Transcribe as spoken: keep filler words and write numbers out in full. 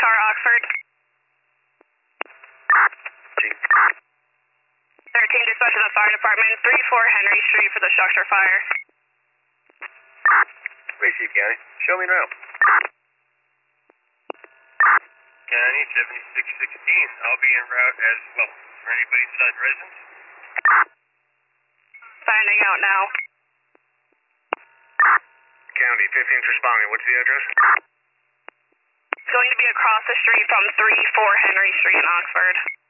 car, Oxford. thirteen, dispatch of the fire department, three four Henry Street for the structure fire. Receive, County. Show me around. County seventy-six sixteen. I'll be en route as well. For anybody inside residence? Finding out now. County, fifteen's responding. What's the address? Going to be across the street from three four Henry Street in Oxford.